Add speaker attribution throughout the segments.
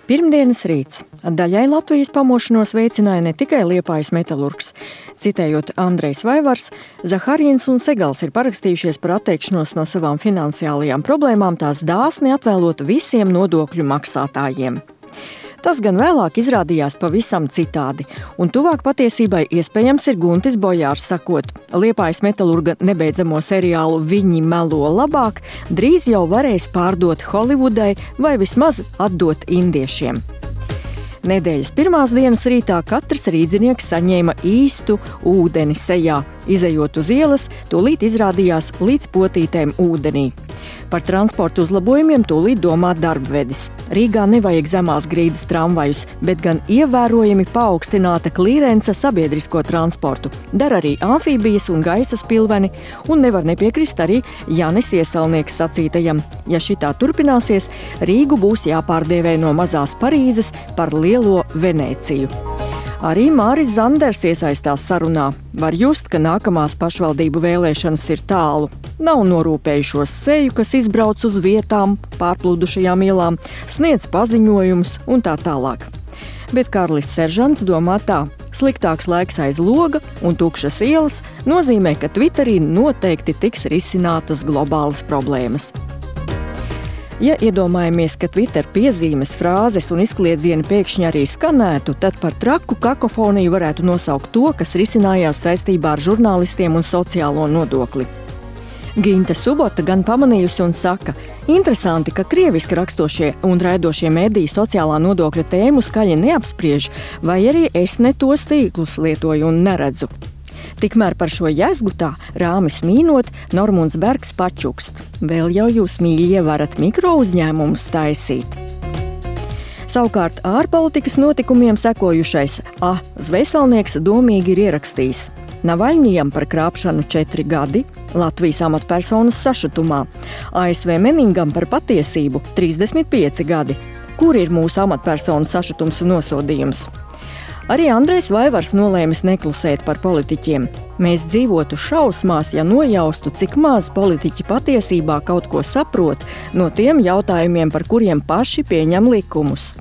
Speaker 1: Pirmdienas rīts. Daļai Latvijas pamošanos veicināja ne tikai Liepājas metalurgs. Citējot Andrejs Vaivars, Zaharjins un Segals ir parakstījušies par atteikšanos no savām finansiālajām problēmām tās dāsni atvēlot visiem nodokļu maksātājiem. Tas gan vēlāk izrādījās pavisam citādi, un tuvāk patiesībai iespējams ir Guntis Bojārs sakot, Liepājas metalurga nebeidzamo seriālu Viņi melo labāk drīz jau varēs pārdot Holivudai vai vismaz atdot indiešiem. Nedēļas pirmās dienas rītā katrs rīdzinieks saņēma īstu ūdeni sejā. Izejot uz ielas, tūlīt izrādījās līdz potītēm ūdenī. Par transporta uzlabojumiem tūlīt domā darbvedis. Rīgā nevajag zemās grīdas tramvajus, bet gan ievērojami paaugstināta klīrence sabiedrisko transportu. Dar arī amfībijas un gaisa spilveni, un nevar nepiekrist arī Jānis Ieselnieks sacītajam. Ja šitā turpināsies, Rīgu būs jāpārdēvē no mazās Parīzes par lielo Venēciju. Arī Māris Zanders iesaistās sarunā. Var just, ka nākamās pašvaldību vēlēšanas ir tālu. Nav norūpējušos seju, kas izbrauc uz vietām, pārplūdušajām ielām, sniedz paziņojumus un tā tālāk. Bet Karlis Seržants domā tā. Sliktāks laiks aiz loga un tukšas ielas nozīmē, ka Twitterī noteikti tiks risinātas globālas problēmas. Ja iedomājamies, ka Twitter piezīmes, frāzes un izkliedzieni pēkšņi arī skanētu, tad par traku kakofoniju varētu nosaukt to, kas risinājās saistībā ar žurnālistiem un sociālo nodokli. Ginte Subota gan pamanījusi un saka, interesanti, ka krieviski rakstošie un raidošie mediji sociālā nodokļa tēmu skaļi neapspriež, vai arī es ne tos tīklus lietoju un neredzu. Tikmēr par šo jēzgu tā, rāmi smīnot, Normunds Bergs pačukst. Vēl jau jūs, mīļie, varat mikro uzņēmumus taisīt. Savukārt ārpolitikas notikumiem sekojušais Zveselnieks domīgi ir ierakstījis. Navaļņijam par krāpšanu 4 gadi, Latvijas amatpersonas sašutumā, ASV Meningam par patiesību 35 gadi. Kur ir mūsu amatpersonu sašutums un nosodījums? Arī Andrejs Vaivars nolēmis neklusēt par politiķiem. Mēs dzīvotu šausmās, ja nojaustu, cik maz politiķi patiesībā kaut ko saprot no tiem jautājumiem, par kuriem paši pieņem likumus.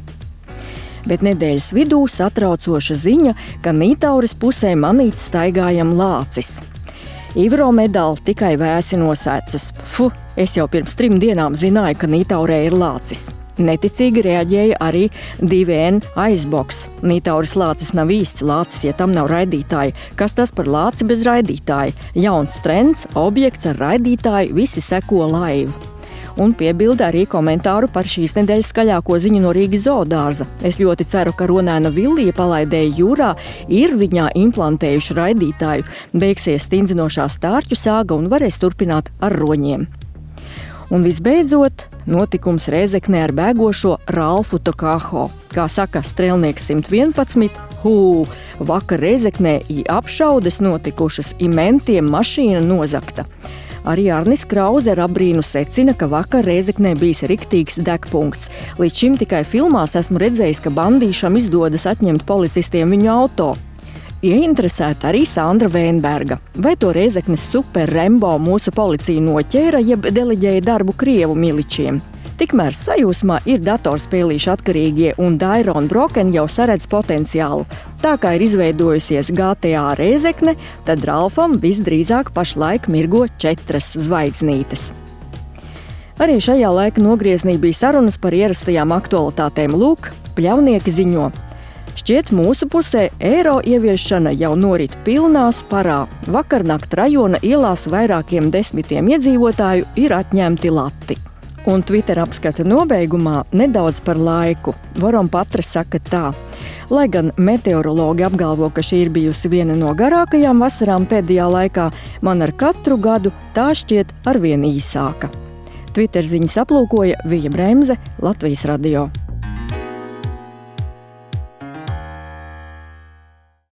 Speaker 1: Bet nedēļas vidū satraucoša ziņa, ka Nītaures pusē manīts staigājam lācis. Ivro medāli tikai vēsi nosēcas. Es jau pirms 3 dienām zināju, ka Nītaurē ir lācis. Neticīgi reaģēja arī 2N aizboks. Nītaures lācis nav īsts lācis, ja tam nav raidītāji. Kas tas par lāci bez raidītāja? Jauns trends, objekts ar raidītāju, visi seko laivu. Un piebilda arī komentāru par šīs nedēļas skaļāko ziņu no Rīgas zoodārza. Es ļoti ceru, ka Ronēna Villija palaidēja jūrā ir viņā implantējuši raidītāju. Beigsies stindzinošā stārķu sāga un varēs turpināt ar roņiem. Un visbeidzot, notikums Rēzeknē ar bēgošo Ralfu Tokāho. Kā saka Strelnieks 111, vakar Rēzeknē apšaudes notikušas, mentiem mašīna nozagta. Arī Arnis Krauze ar apbrīnu secina, ka vakar Rēzeknē bijis riktīgs degpunkts. Līdz šim tikai filmās esmu redzējis, ka bandīšam izdodas atņemt policistiem viņu auto. Ieinteresēta arī Sandra Veinberga. Vai to Rēzeknes super Rembo mūsu policija noķēra, jeb deleģēja darbu Krievu miličiem? Tikmēr sajūsmā ir datorspēlīšu atkarīgie un Dairon Broken jau saredz potenciālu. Tā kā ir izveidojusies GTA Rēzekne, tad Ralfam visdrīzāk pašlaik mirgo 4 zvaigznītes. Arī šajā laika nogrieznī bija sarunas par ierastajām aktualitātēm. Lūk, Pļavnieki ziņo. Šķiet, mūsu pusē eiro ieviešana jau norit pilnā sparā. Vakarnakt rajona ielās vairākiem 10 iedzīvotāju ir atņemti lati. Un Twitter apskata nobeigumā nedaudz par laiku. Varam Patra saka tā. Lai gan meteorologi apgalvo, ka šī ir bijusi viena no garākajām vasarām pēdējā laikā, man ar katru gadu tā šķiet arvien īsāka. Twitter ziņas aplūkoja Vija Bremze, Latvijas radio.